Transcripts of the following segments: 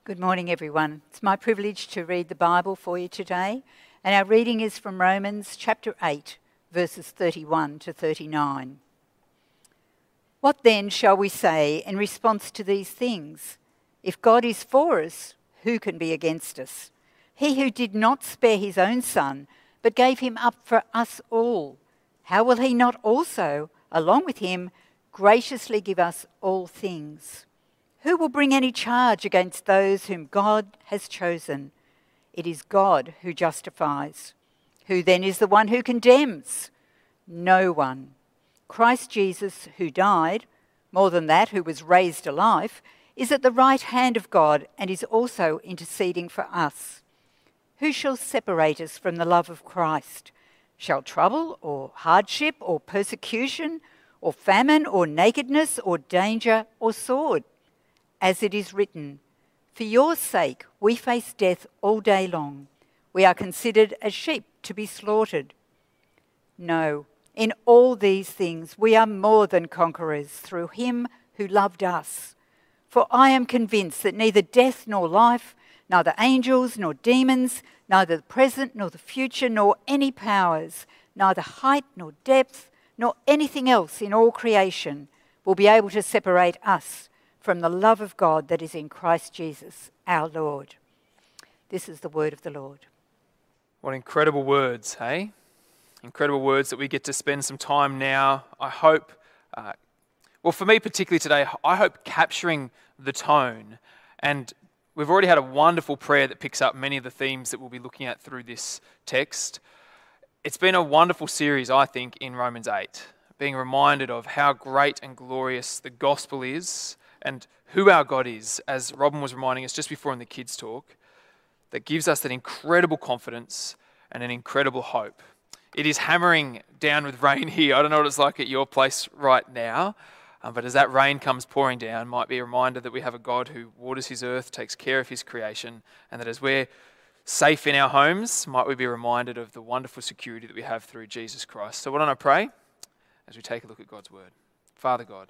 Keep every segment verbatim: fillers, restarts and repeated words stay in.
Good morning, everyone. It's my privilege to read the Bible for you today, and our reading is from Romans chapter eight, verses thirty-one to thirty-nine. What then shall we say in response to these things? If God is for us, who can be against us? He who did not spare his own son, but gave him up for us all, how will he not also, along with him, graciously give us all things? Who will bring any charge against those whom God has chosen? It is God who justifies. Who then is the one who condemns? No one. Christ Jesus, who died, more than that, who was raised alive, is at the right hand of God and is also interceding for us. Who shall separate us from the love of Christ? Shall trouble or hardship or persecution or famine or nakedness or danger or sword? As it is written, for your sake we face death all day long. We are considered as sheep to be slaughtered. No, in all these things we are more than conquerors through him who loved us. For I am convinced that neither death nor life, neither angels nor demons, neither the present nor the future, nor any powers, neither height nor depth, nor anything else in all creation will be able to separate us from the love of God that is in Christ Jesus, our Lord. This is the word of the Lord. What incredible words, hey? Incredible words that we get to spend some time now. I hope, uh, well, for me particularly today, I hope capturing the tone. And we've already had a wonderful prayer that picks up many of the themes that we'll be looking at through this text. It's been a wonderful series, I think, in Romans eight, being reminded of how great and glorious the gospel is, and who our God is, as Robin was reminding us just before in the kids' talk, that gives us that incredible confidence and an incredible hope. It is hammering down with rain here. I don't know what it's like at your place right now, um, but as that rain comes pouring down, might be a reminder that we have a God who waters his earth, takes care of his creation, and that as we're safe in our homes, might we be reminded of the wonderful security that we have through Jesus Christ. So why don't I pray as we take a look at God's word. Father God,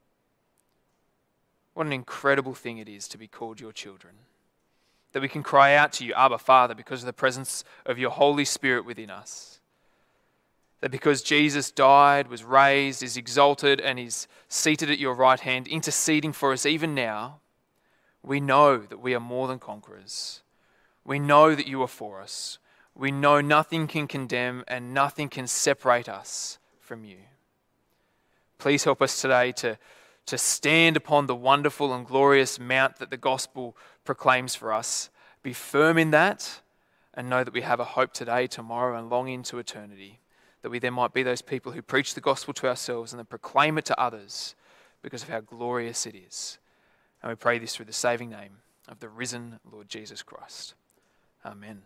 what an incredible thing it is to be called your children. That we can cry out to you, Abba, Father, because of the presence of your Holy Spirit within us. That because Jesus died, was raised, is exalted, and is seated at your right hand, interceding for us even now, we know that we are more than conquerors. We know that you are for us. We know nothing can condemn and nothing can separate us from you. Please help us today to to stand upon the wonderful and glorious mount that the gospel proclaims for us, be firm in that, and know that we have a hope today, tomorrow, and long into eternity, that we then might be those people who preach the gospel to ourselves and then proclaim it to others because of how glorious it is. And we pray this through the saving name of the risen Lord Jesus Christ. Amen.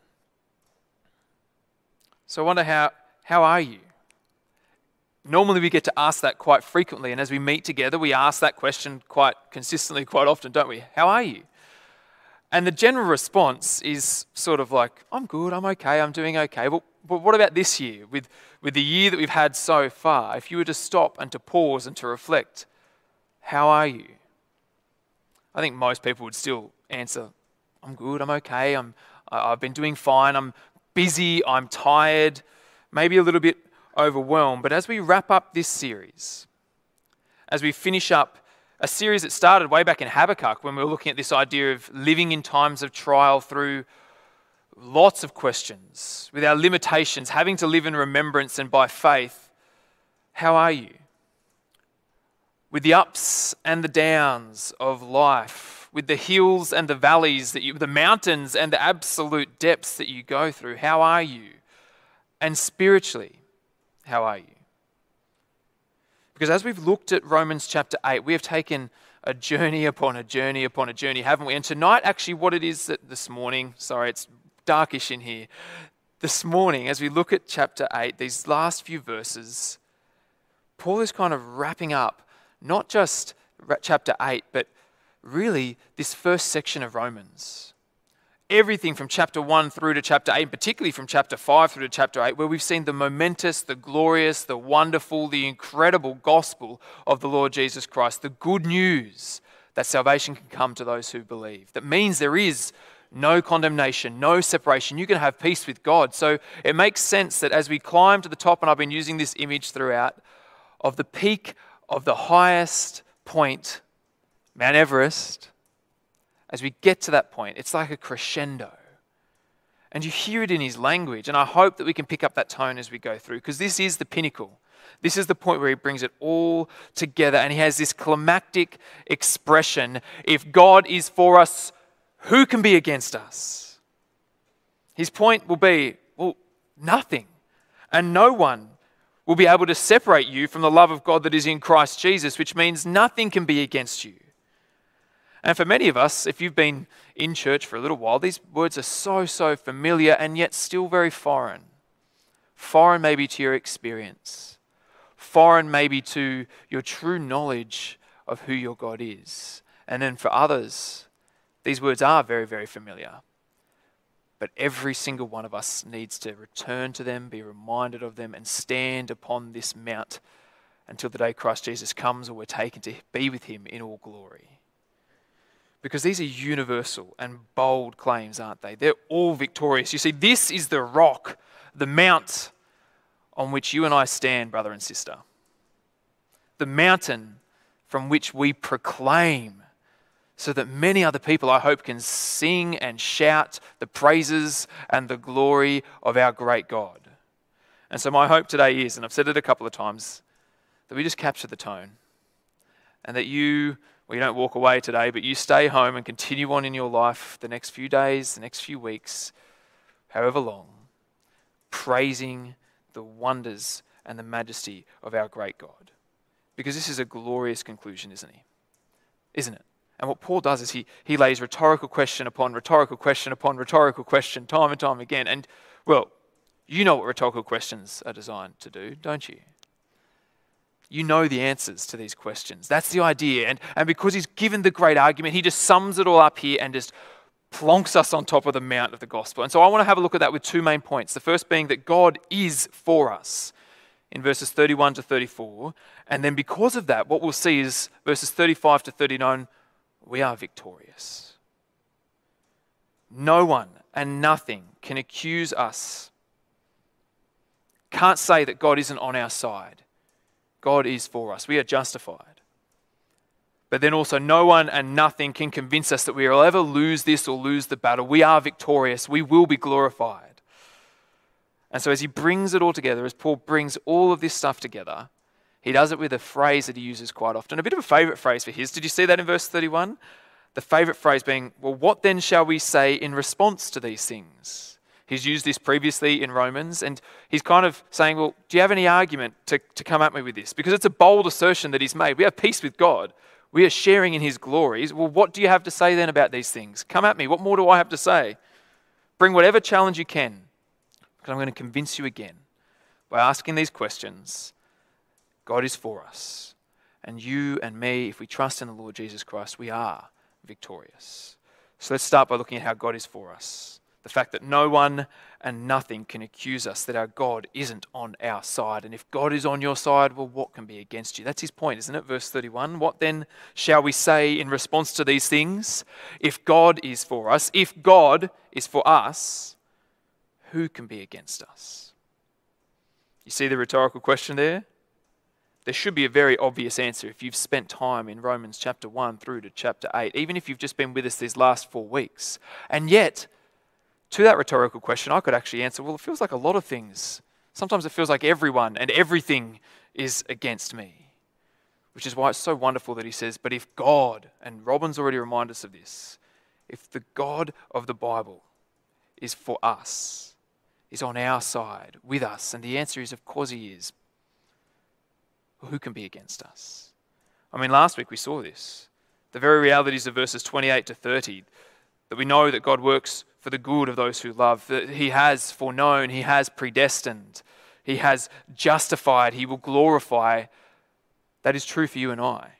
So I wonder, how, how are you? Normally we get to ask that quite frequently, and as we meet together, we ask that question quite consistently, quite often, don't we? How are you? And the general response is sort of like, I'm good, I'm okay, I'm doing okay. But, but what about this year? With, with the year that we've had so far, if you were to stop and to pause and to reflect, how are you? I think most people would still answer, I'm good, I'm okay, I'm, I've been doing fine, I'm busy, I'm tired, maybe a little bit overwhelmed. But as we wrap up this series, as we finish up a series that started way back in Habakkuk when we were looking at this idea of living in times of trial through lots of questions, with our limitations, having to live in remembrance and by faith, how are you? With the ups and the downs of life, with the hills and the valleys, that you, the mountains and the absolute depths that you go through, how are you? And spiritually, how are you? Because as we've looked at Romans chapter eight, we have taken a journey upon a journey upon a journey, haven't we? And tonight, actually, what it is that this morning, sorry, it's darkish in here. This morning, as we look at chapter eight, these last few verses, Paul is kind of wrapping up not just chapter eight, but really this first section of Romans. Everything from chapter one through to chapter eight, particularly from chapter five through to chapter eight, where we've seen the momentous, the glorious, the wonderful, the incredible gospel of the Lord Jesus Christ, the good news that salvation can come to those who believe. That means there is no condemnation, no separation. You can have peace with God. So it makes sense that as we climb to the top, and I've been using this image throughout, of the peak of the highest point, Mount Everest, as we get to that point, it's like a crescendo. And you hear it in his language. And I hope that we can pick up that tone as we go through, because this is the pinnacle. This is the point where he brings it all together. And he has this climactic expression: if God is for us, who can be against us? His point will be, well, nothing. And no one will be able to separate you from the love of God that is in Christ Jesus, which means nothing can be against you. And for many of us, if you've been in church for a little while, these words are so, so familiar and yet still very foreign. Foreign maybe to your experience. Foreign maybe to your true knowledge of who your God is. And then for others, these words are very, very familiar. But every single one of us needs to return to them, be reminded of them, and stand upon this mount until the day Christ Jesus comes or we're taken to be with him in all glory. Because these are universal and bold claims, aren't they? They're all victorious. You see, this is the rock, the mount on which you and I stand, brother and sister. The mountain from which we proclaim, so that many other people, I hope, can sing and shout the praises and the glory of our great God. And so my hope today is, and I've said it a couple of times, that we just capture the tone. And that you, well, you don't walk away today, but you stay home and continue on in your life the next few days, the next few weeks, however long, praising the wonders and the majesty of our great God. Because this is a glorious conclusion, isn't he? Isn't it? And what Paul does is he, he lays rhetorical question upon rhetorical question upon rhetorical question time and time again. And, well, you know what rhetorical questions are designed to do, don't you? You know the answers to these questions. That's the idea. And, and because he's given the great argument, he just sums it all up here and just plonks us on top of the mount of the gospel. And so I want to have a look at that with two main points. The first being that God is for us in verses thirty-one to thirty-four. And then because of that, what we'll see is verses thirty-five to thirty-nine, we are victorious. No one and nothing can accuse us. Can't say that God isn't on our side. God is for us. We are justified. But then also no one and nothing can convince us that we will ever lose this or lose the battle. We are victorious. We will be glorified. And so as he brings it all together, as Paul brings all of this stuff together, he does it with a phrase that he uses quite often. A bit of a favourite phrase for his. Did you see that in verse thirty-one? The favourite phrase being, well, what then shall we say in response to these things? He's used this previously in Romans, and he's kind of saying, well, do you have any argument to, to come at me with this? Because it's a bold assertion that he's made. We have peace with God. We are sharing in his glories. Well, what do you have to say then about these things? Come at me. What more do I have to say? Bring whatever challenge you can, because I'm going to convince you again by asking these questions. God is for us. And you and me, if we trust in the Lord Jesus Christ, we are victorious. So let's start by looking at how God is for us. The fact that no one and nothing can accuse us that our God isn't on our side. And if God is on your side, well, what can be against you? That's his point, isn't it? Verse thirty-one. What then shall we say in response to these things? If God is for us, if God is for us, who can be against us? You see the rhetorical question there? There should be a very obvious answer if you've spent time in Romans chapter one through to chapter eight, even if you've just been with us these last four weeks. And yet, to that rhetorical question, I could actually answer, well, it feels like a lot of things. Sometimes it feels like everyone and everything is against me. Which is why it's so wonderful that he says, but if God, and Robin's already reminded us of this, if the God of the Bible is for us, is on our side, with us, and the answer is, of course he is, well, who can be against us? I mean, last week we saw this. The very realities of verses twenty-eight to thirty, that we know that God works for the good of those who love, that he has foreknown, he has predestined, he has justified, he will glorify. That is true for you and I.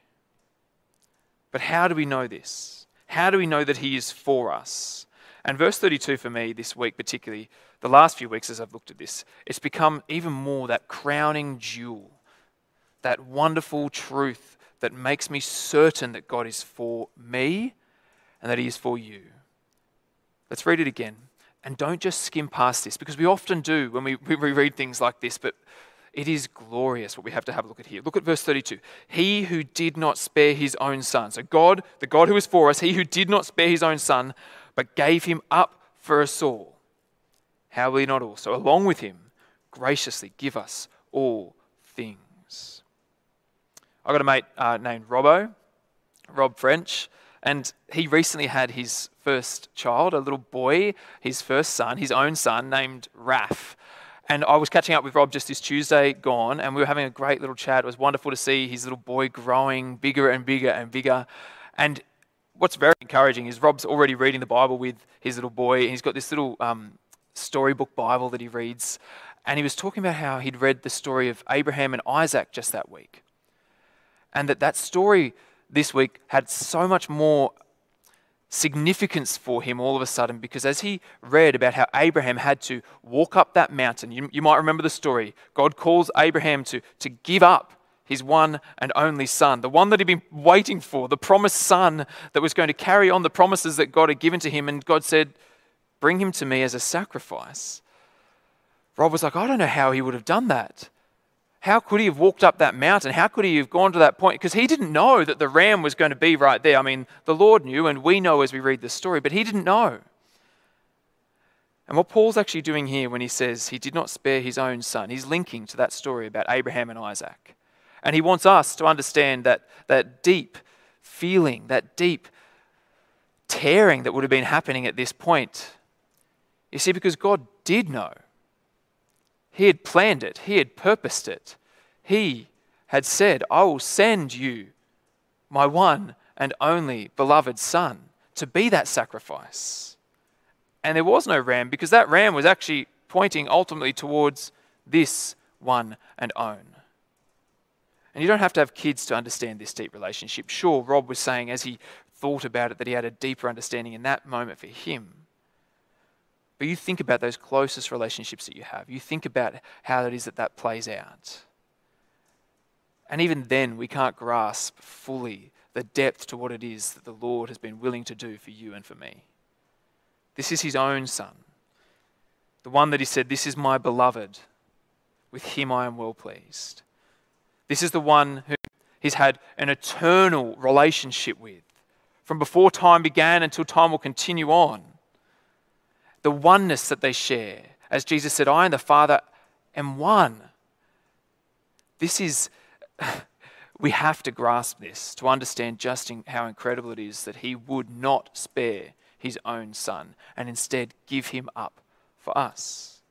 But how do we know this? How do we know that he is for us? And verse thirty-two for me this week particularly, the last few weeks as I've looked at this, it's become even more that crowning jewel, that wonderful truth that makes me certain that God is for me and that he is for you. Let's read it again. And don't just skim past this, because we often do when we, we read things like this, but it is glorious what we have to have a look at here. Look at verse thirty-two. He who did not spare his own son. So God, the God who is for us, he who did not spare his own son, but gave him up for us all. How will he not also, along with him, graciously give us all things? I've got a mate uh, named Robbo, Rob French, and he recently had his first child, a little boy, his first son, his own son, named Raph. And I was catching up with Rob just this Tuesday gone, and we were having a great little chat. It was wonderful to see his little boy growing bigger and bigger and bigger. And what's very encouraging is Rob's already reading the Bible with his little boy. He's got this little um, storybook Bible that he reads. And he was talking about how he'd read the story of Abraham and Isaac just that week. And that that story this week had so much more significance for him all of a sudden, because as he read about how Abraham had to walk up that mountain, you, you might remember the story. God calls Abraham to, to give up his one and only son, the one that he'd been waiting for, the promised son that was going to carry on the promises that God had given to him. And God said, bring him to me as a sacrifice. Rob was like, I don't know how he would have done that. How could he have walked up that mountain? How could he have gone to that point? Because he didn't know that the ram was going to be right there. I mean, the Lord knew, and we know as we read the story, but he didn't know. And what Paul's actually doing here when he says he did not spare his own son, he's linking to that story about Abraham and Isaac. And he wants us to understand that, that deep feeling, that deep tearing that would have been happening at this point. You see, because God did know. He had planned it. He had purposed it. He had said, I will send you my one and only beloved son to be that sacrifice. And there was no ram, because that ram was actually pointing ultimately towards this one and own. And you don't have to have kids to understand this deep relationship. Sure, Rob was saying as he thought about it that he had a deeper understanding in that moment for him. But you think about those closest relationships that you have. You think about how it is that that plays out. And even then, we can't grasp fully the depth to what it is that the Lord has been willing to do for you and for me. This is his own son. The one that he said, this is my beloved. With him I am well pleased. This is the one who he's had an eternal relationship with. From before time began until time will continue on. The oneness that they share. As Jesus said, I and the Father am one. This is, we have to grasp this to understand just how incredible it is that he would not spare his own son and instead give him up for us.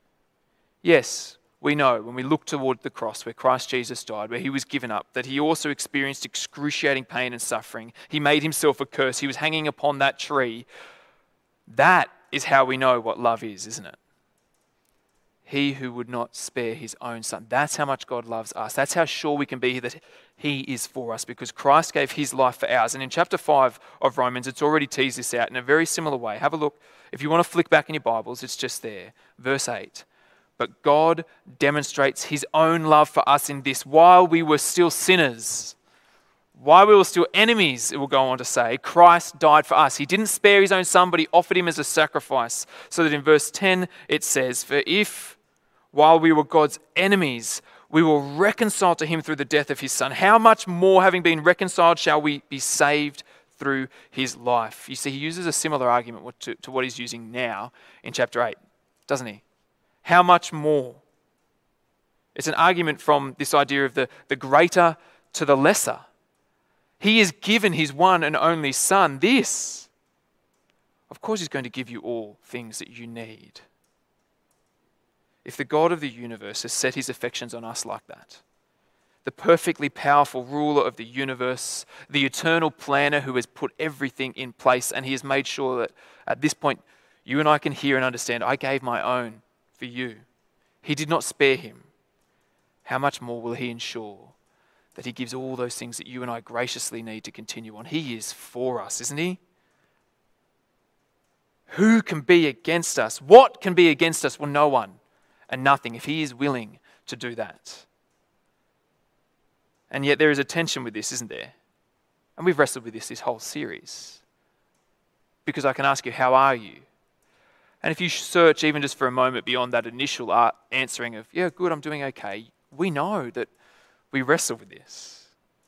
Yes, we know when we look toward the cross where Christ Jesus died, where he was given up, that he also experienced excruciating pain and suffering. He made himself a curse. He was hanging upon that tree. That is how we know what love is, isn't it? He who would not spare his own son. That's how much God loves us. That's how sure we can be that he is for us, because Christ gave his life for ours. And in chapter five of Romans, it's already teased this out in a very similar way. Have a look. If you want to flick back in your Bibles, it's just there. Verse eight. But God demonstrates his own love for us in this: while we were still sinners, while we were still enemies, it will go on to say, Christ died for us. He didn't spare his own son, but he offered him as a sacrifice. So that in verse ten it says, for if, while we were God's enemies, we were reconciled to him through the death of his son, how much more, having been reconciled, shall we be saved through his life? You see, he uses a similar argument to, to what he's using now in chapter eight, doesn't he? How much more? It's an argument from this idea of the, the greater to the lesser. He has given his one and only son this. Of course he's going to give you all things that you need. If the God of the universe has set his affections on us like that, the perfectly powerful ruler of the universe, the eternal planner who has put everything in place, and he has made sure that at this point you and I can hear and understand, I gave my own for you. He did not spare him. How much more will he ensure that he gives all those things that you and I graciously need to continue on? He is for us, isn't he? Who can be against us? What can be against us? Well, no one and nothing if he is willing to do that. And yet there is a tension with this, isn't there? And we've wrestled with this this whole series. Because I can ask you, how are you? And if you search even just for a moment beyond that initial answering of, yeah, good, I'm doing okay, we know that we wrestle with this.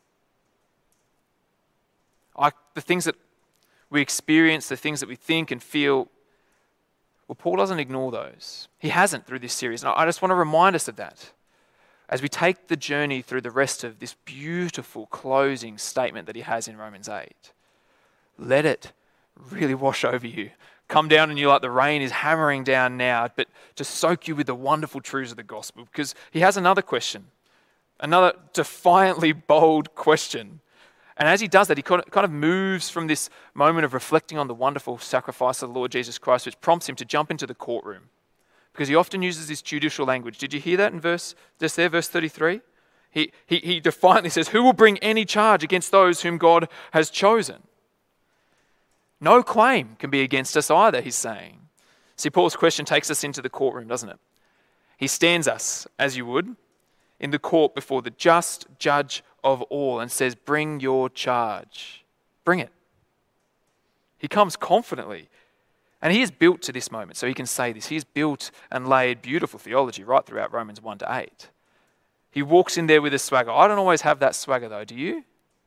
I, the things that we experience, the things that we think and feel, well, Paul doesn't ignore those. He hasn't through this series. And I just want to remind us of that as we take the journey through the rest of this beautiful closing statement that he has in Romans eight. Let it really wash over you. Come down on you like the rain is hammering down now, but to soak you with the wonderful truths of the gospel. Because he has another question, another defiantly bold question. And as he does that, he kind of moves from this moment of reflecting on the wonderful sacrifice of the Lord Jesus Christ, which prompts him to jump into the courtroom. Because he often uses this judicial language. Did you hear that in verse, just there, verse thirty-three? He, he, he defiantly says, who will bring any charge against those whom God has chosen? No claim can be against us either, he's saying. See, Paul's question takes us into the courtroom, doesn't it? He stands us, as you would, in the court before the just judge of all and says, bring your charge. Bring it. He comes confidently. And he is built to this moment, so he can say this. He has built and laid beautiful theology right throughout Romans one to eight. He walks in there with a swagger. I don't always have that swagger though, do you?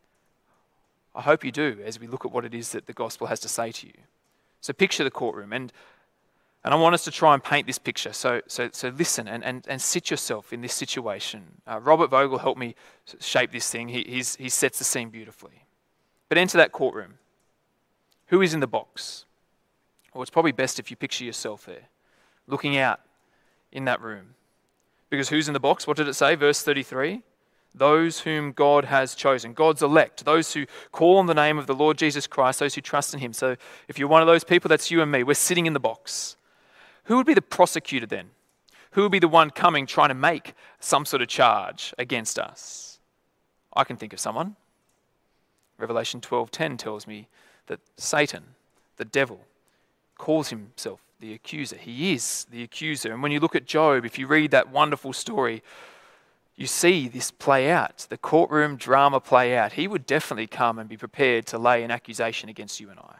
I hope you do as we look at what it is that the gospel has to say to you. So picture the courtroom, and and I want us to try and paint this picture. So so so listen and, and, and sit yourself in this situation. Uh, Robert Vogel helped me shape this thing. He he's, he sets the scene beautifully. But enter that courtroom. Who is in the box? Well, it's probably best if you picture yourself there, looking out in that room. Because who's in the box? What did it say? Verse thirty-three. Those whom God has chosen. God's elect. Those who call on the name of the Lord Jesus Christ. Those who trust in him. So if you're one of those people, that's you and me. We're sitting in the box. Who would be the prosecutor then? Who would be the one coming trying to make some sort of charge against us? I can think of someone. Revelation twelve ten tells me that Satan, the devil, calls himself the accuser. He is the accuser. And when you look at Job, if you read that wonderful story, you see this play out, the courtroom drama play out. He would definitely come and be prepared to lay an accusation against you and I.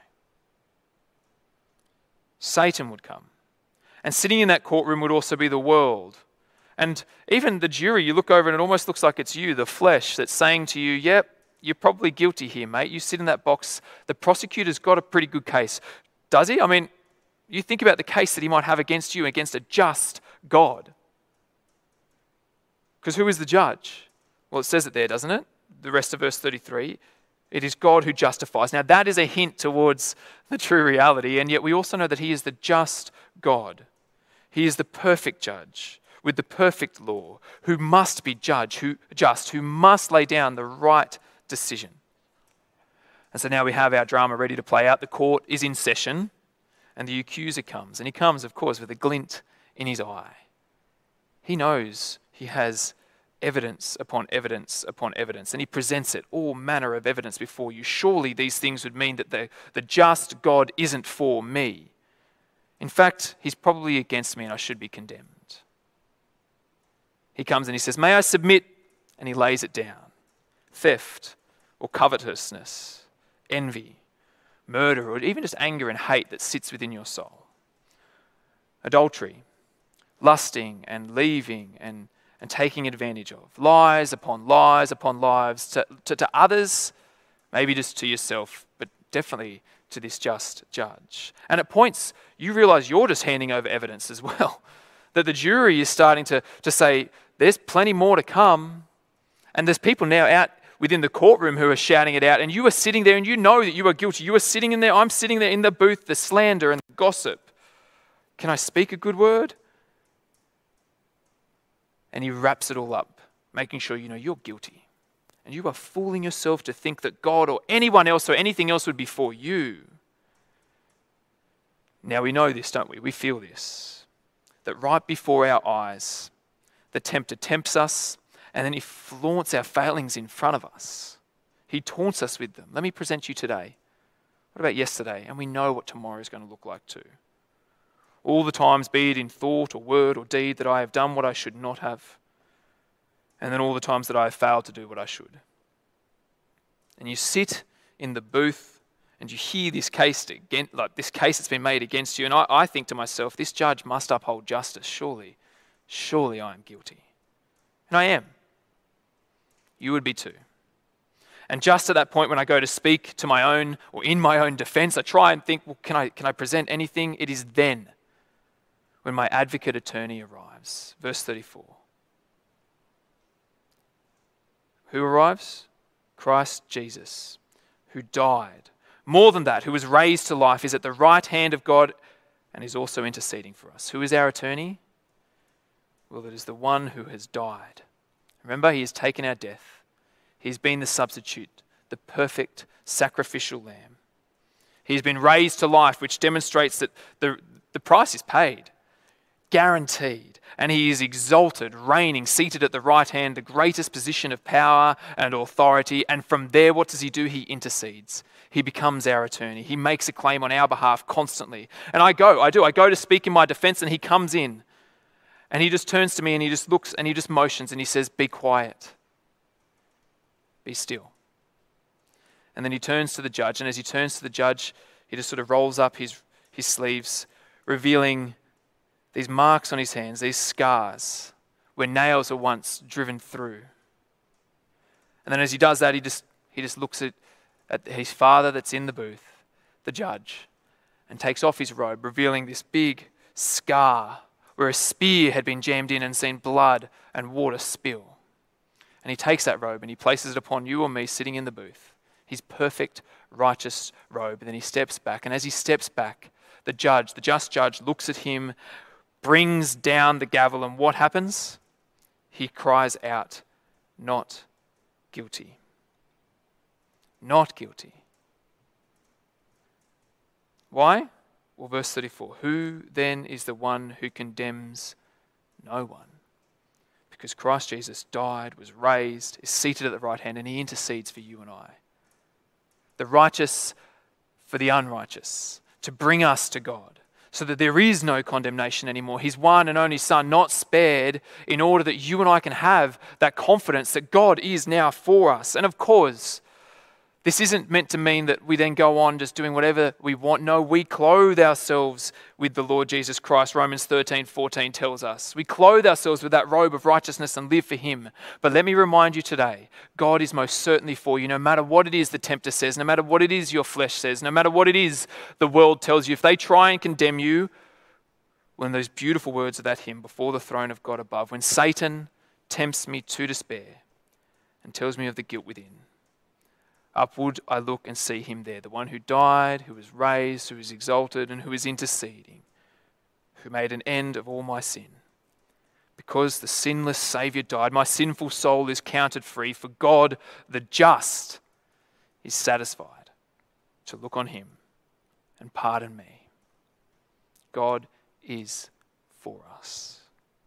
Satan would come. And sitting in that courtroom would also be the world. And even the jury, you look over and it almost looks like it's you, the flesh, that's saying to you, yep, you're probably guilty here, mate. You sit in that box. The prosecutor's got a pretty good case. Does he? I mean, you think about the case that he might have against you, against a just God. Because who is the judge? Well, it says it there, doesn't it? The rest of verse thirty-three. It is God who justifies. Now, that is a hint towards the true reality, and yet we also know that he is the just God. He is the perfect judge with the perfect law, who must be judge, who just, who must lay down the right decision. And so now we have our drama ready to play out. The court is in session, and the accuser comes. And he comes, of course, with a glint in his eye. He knows he has evidence upon evidence upon evidence, and he presents it, all manner of evidence before you. Surely these things would mean that the, the just God isn't for me. In fact, he's probably against me and I should be condemned. He comes and he says, may I submit? And he lays it down. Theft or covetousness, envy, murder, or even just anger and hate that sits within your soul. Adultery, lusting and leaving and, and taking advantage of. Lies upon lies upon lies to, to, to others, maybe just to yourself, but definitely to this just judge. And at points, you realize you're just handing over evidence as well. That the jury is starting to, to say, there's plenty more to come. And there's people now out within the courtroom who are shouting it out, and you are sitting there and you know that you are guilty. You are sitting in there, I'm sitting there in the booth, the slander and the gossip. Can I speak a good word? And he wraps it all up, making sure you know you're guilty. And you are fooling yourself to think that God or anyone else or anything else would be for you. Now we know this, don't we? We feel this. That right before our eyes, the tempter tempts us, and then he flaunts our failings in front of us. He taunts us with them. Let me present you today. What about yesterday? And we know what tomorrow is going to look like too. All the times, be it in thought or word or deed, that I have done what I should not have. and then all the times that I have failed to do what I should. And you sit in the booth and you hear this case again, like this case that's been made against you, and I, I think to myself, this judge must uphold justice. Surely, surely I am guilty. And I am. You would be too. And just at that point when I go to speak to my own or in my own defense, I try and think, well, can I, can I present anything? It is then when my advocate attorney arrives. Verse thirty-four. Who arrives? Christ Jesus, who died. More than that, who was raised to life, is at the right hand of God and is also interceding for us. Who is our attorney? Well, it is the one who has died. Remember, he has taken our death. He's been the substitute, the perfect sacrificial lamb. He's been raised to life, which demonstrates that the, the price is paid, guaranteed. And he is exalted, reigning, seated at the right hand, the greatest position of power and authority. And from there, what does he do? He intercedes. He becomes our attorney. He makes a claim on our behalf constantly. And I go, I do, I go to speak in my defense, and he comes in. And he just turns to me and he just looks and he just motions and he says, be quiet. Be still. And then he turns to the judge, and as he turns to the judge, he just sort of rolls up his, his sleeves, revealing these marks on his hands, these scars where nails were once driven through. And then as he does that, he just he just looks at, at his father that's in the booth, the judge, and takes off his robe, revealing this big scar where a spear had been jammed in and seen blood and water spill. And he takes that robe and he places it upon you or me sitting in the booth, his perfect, righteous robe. And then he steps back. And as he steps back, the judge, the just judge, looks at him, brings down the gavel, and what happens? He cries out, not guilty. Not guilty. Why? Well, verse thirty-four, who then is the one who condemns? No one. Because Christ Jesus died, was raised, is seated at the right hand, and he intercedes for you and I. The righteous for the unrighteous, to bring us to God, so that there is no condemnation anymore. His one and only Son, not spared, in order that you and I can have that confidence that God is now for us. And of course, this isn't meant to mean that we then go on just doing whatever we want. No, we clothe ourselves with the Lord Jesus Christ. Romans thirteen fourteen tells us. We clothe ourselves with that robe of righteousness and live for him. But let me remind you today, God is most certainly for you, no matter what it is the tempter says, no matter what it is your flesh says, no matter what it is the world tells you. If they try and condemn you, when those beautiful words of that hymn, before the throne of God above, when Satan tempts me to despair and tells me of the guilt within, upward I look and see him there, the one who died, who was raised, who is exalted, and who is interceding, who made an end of all my sin. Because the sinless Saviour died, my sinful soul is counted free, for God, the just, is satisfied to look on him and pardon me. God is for us.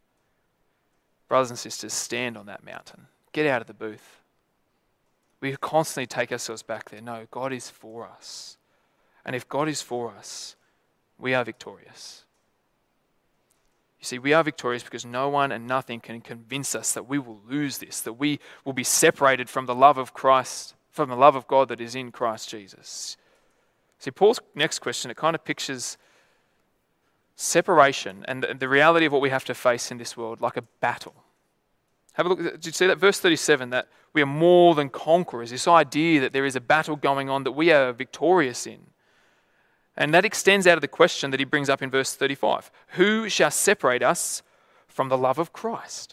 Brothers and sisters, stand on that mountain. Get out of the booth. We constantly take ourselves back there. No, God is for us. And if God is for us, we are victorious. You see, we are victorious because no one and nothing can convince us that we will lose this, that we will be separated from the love of Christ, from the love of God that is in Christ Jesus. See, Paul's next question, it kind of pictures separation and the reality of what we have to face in this world like a battle. Have a look. Did you see that? Verse thirty-seven, that we are more than conquerors. This idea that there is a battle going on that we are victorious in. And that extends out of the question that he brings up in verse thirty-five. Who shall separate us from the love of Christ?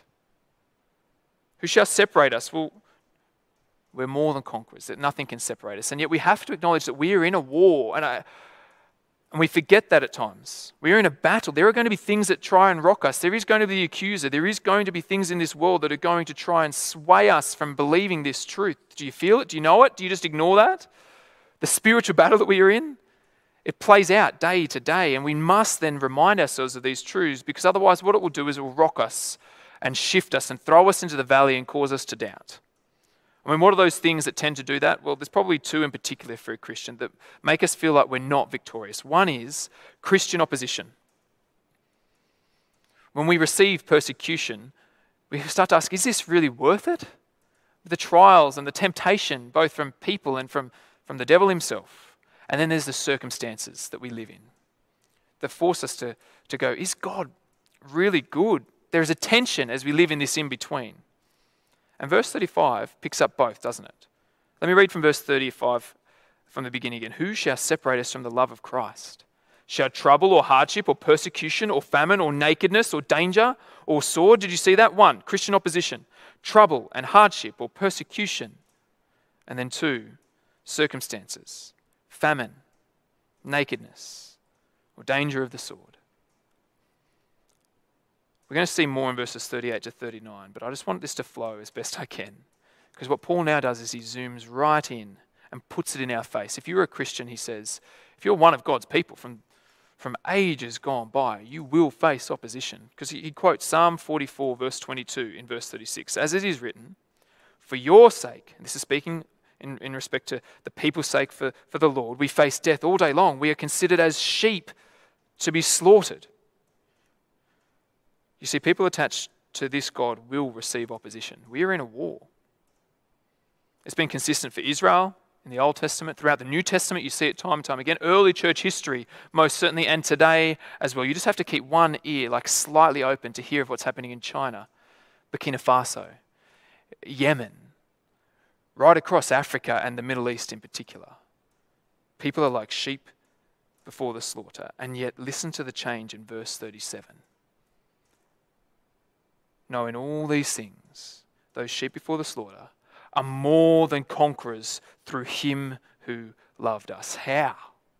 Who shall separate us? Well, we're more than conquerors, that nothing can separate us. And yet we have to acknowledge that we are in a war. And I... And we forget that at times. We are in a battle. There are going to be things that try and rock us. There is going to be the accuser. There is going to be things in this world that are going to try and sway us from believing this truth. Do you feel it? Do you know it? Do you just ignore that? The spiritual battle that we are in, it plays out day to day. And we must then remind ourselves of these truths, because otherwise what it will do is it will rock us and shift us and throw us into the valley and cause us to doubt. I mean, what are those things that tend to do that? Well, there's probably two in particular for a Christian that make us feel like we're not victorious. One is Christian opposition. When we receive persecution, we start to ask, is this really worth it? The trials and the temptation, both from people and from, from the devil himself. And then there's the circumstances that we live in that force us to, to go, is God really good? There is a tension as we live in this in-between. And verse thirty-five picks up both, doesn't it? Let me read from verse thirty-five from the beginning again. Who shall separate us from the love of Christ? Shall trouble or hardship or persecution or famine or nakedness or danger or sword? Did you see that? One, Christian opposition. Trouble and hardship or persecution. And then two, circumstances. Famine, nakedness, or danger of the sword. We're going to see more in verses thirty-eight to thirty-nine, but I just want this to flow as best I can. Because what Paul now does is he zooms right in and puts it in our face. If you're a Christian, he says, if you're one of God's people from, from ages gone by, you will face opposition. Because he, he quotes Psalm forty-four, verse twenty-two in verse thirty-six, as it is written, for your sake, and this is speaking in, in respect to the people's sake for, for the Lord, we face death all day long. We are considered as sheep to be slaughtered. You see, people attached to this God will receive opposition. We are in a war. It's been consistent for Israel in the Old Testament. Throughout the New Testament, you see it time and time again. Early church history, most certainly, and today as well. You just have to keep one ear like slightly open to hear of what's happening in China, Burkina Faso, Yemen, right across Africa and the Middle East in particular. People are like sheep before the slaughter. And yet, listen to the change in verse thirty-seven. No, in all these things, those sheep before the slaughter are more than conquerors through him who loved us. How?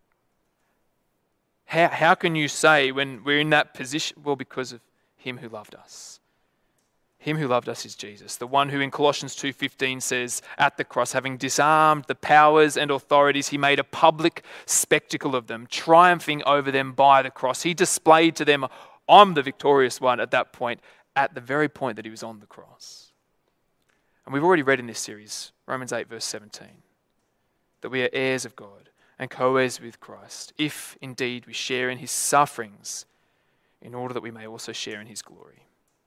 How, how can you say when we're in that position? Well, because of him who loved us. Him who loved us is Jesus, the one who in Colossians two fifteen says, at the cross, having disarmed the powers and authorities, he made a public spectacle of them, triumphing over them by the cross. He displayed to them, I'm the victorious one at that point, at the very point that he was on the cross. And we've already read in this series, Romans eight verse seventeen, that we are heirs of God and co-heirs with Christ, if indeed we share in his sufferings, in order that we may also share in his glory.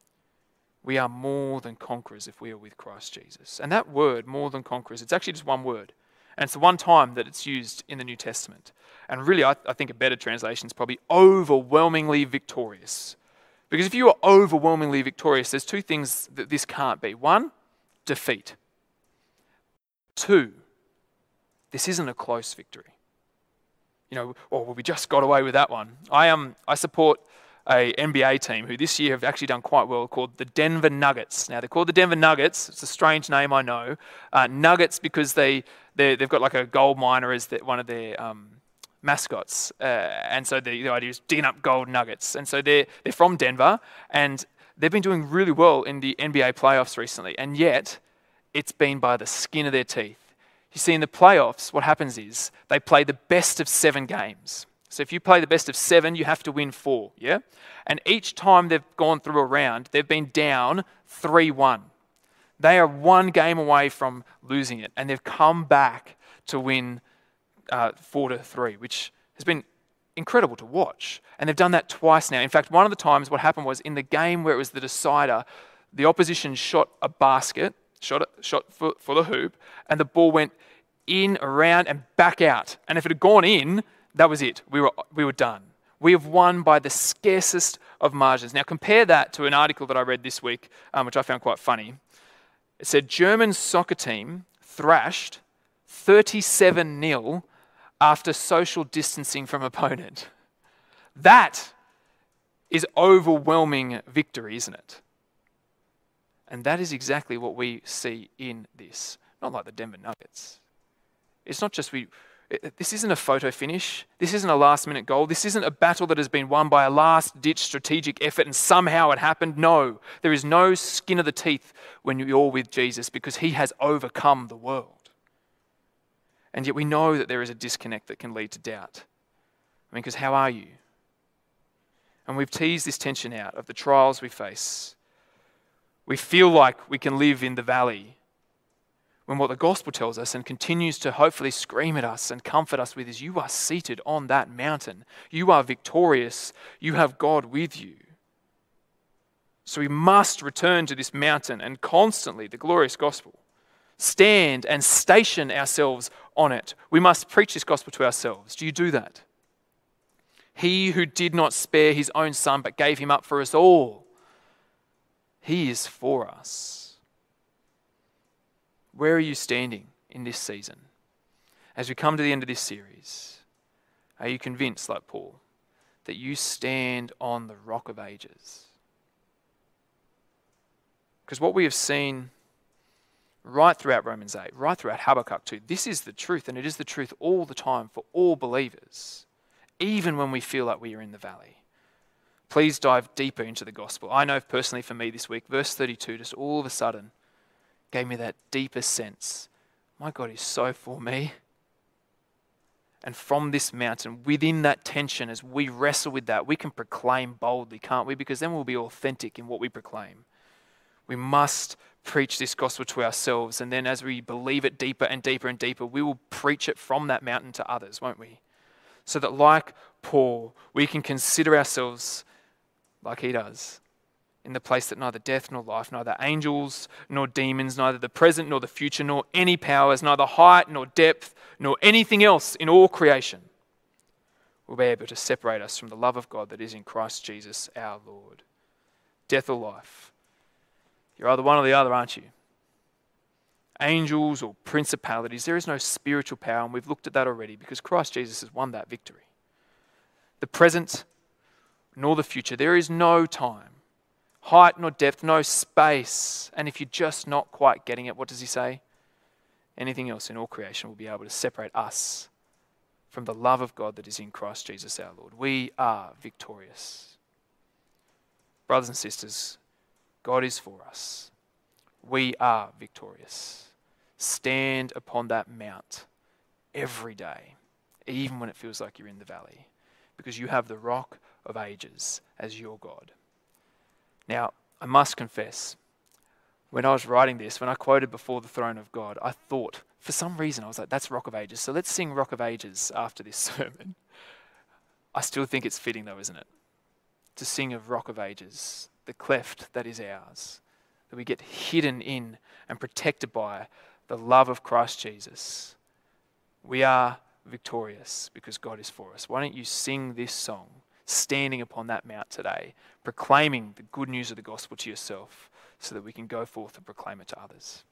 We are more than conquerors if we are with Christ Jesus. And that word, more than conquerors, it's actually just one word. And it's the one time that it's used in the New Testament. And really, I, I think a better translation is probably overwhelmingly victorious. Because if you are overwhelmingly victorious, there's two things that this can't be. One, defeat. Two, this isn't a close victory. You know, oh, well, we just got away with that one. I um, I support a N B A team who this year have actually done quite well, called the Denver Nuggets. Now, they're called the Denver Nuggets. It's a strange name, I know. Uh, Nuggets because they, they've got like a gold miner as the, one of their um, mascots. Uh, and so the, the idea is digging up gold nuggets. And so they're, they're from Denver, and they've been doing really well in the N B A playoffs recently. And yet, it's been by the skin of their teeth. You see, in the playoffs, what happens is they play the best of seven games. So if you play the best of seven, you have to win four, yeah? And each time they've gone through a round, they've been down three one. They are one game away from losing it, and they've come back to win uh, four to three, which has been incredible to watch. And they've done that twice now. In fact, one of the times what happened was in the game where it was the decider, the opposition shot a basket, shot, shot for, for the hoop, and the ball went in, around, and back out. And if it had gone in, that was it. We were we were done. We have won by the scarcest of margins. Now compare that to an article that I read this week, um, which I found quite funny. It said German soccer team thrashed thirty-seven nil after social distancing from opponent. That is overwhelming victory, isn't it? And that is exactly what we see in this. Not like the Denver Nuggets. It's not just we... This isn't a photo finish. This isn't a last-minute goal. This isn't a battle that has been won by a last-ditch strategic effort and somehow it happened. No, there is no skin of the teeth when you're with Jesus because he has overcome the world. And yet we know that there is a disconnect that can lead to doubt. I mean, because how are you? And we've teased this tension out of the trials we face. We feel like we can live in the valley when what the gospel tells us and continues to hopefully scream at us and comfort us with is you are seated on that mountain. You are victorious. You have God with you. So we must return to this mountain and constantly, the glorious gospel, stand and station ourselves on it. We must preach this gospel to ourselves. Do you do that? He who did not spare his own son but gave him up for us all, he is for us. Where are you standing in this season? As we come to the end of this series, are you convinced, like Paul, that you stand on the rock of ages? Because what we have seen right throughout Romans eight, right throughout Habakkuk two, this is the truth, and it is the truth all the time for all believers, even when we feel like we are in the valley. Please dive deeper into the gospel. I know personally for me this week, verse thirty-two just all of a sudden gave me that deeper sense. My God is so for me. And from this mountain, within that tension, as we wrestle with that, we can proclaim boldly, can't we? Because then we'll be authentic in what we proclaim. We must preach this gospel to ourselves, and then as we believe it deeper and deeper and deeper, we will preach it from that mountain to others, won't we? So that like Paul, we can consider ourselves like he does, in the place that neither death nor life, neither angels nor demons, neither the present nor the future, nor any powers, neither height nor depth, nor anything else in all creation will be able to separate us from the love of God that is in Christ Jesus our Lord. Death or life. You're either one or the other, aren't you? Angels or principalities. There is no spiritual power, and we've looked at that already because Christ Jesus has won that victory. The present nor the future. There is no time, height nor depth, no space. And if you're just not quite getting it, what does he say? Anything else in all creation will be able to separate us from the love of God that is in Christ Jesus our Lord. We are victorious. Brothers and sisters, God is for us. We are victorious. Stand upon that mount every day, even when it feels like you're in the valley, because you have the rock of ages as your God. Now, I must confess, when I was writing this, when I quoted before the throne of God, I thought, for some reason, I was like, that's Rock of Ages, so let's sing Rock of Ages after this sermon. I still think it's fitting though, isn't it? To sing of Rock of Ages, the cleft that is ours, that we get hidden in and protected by the love of Christ Jesus. We are victorious because God is for us. Why don't you sing this song, standing upon that mount today, proclaiming the good news of the gospel to yourself so that we can go forth and proclaim it to others.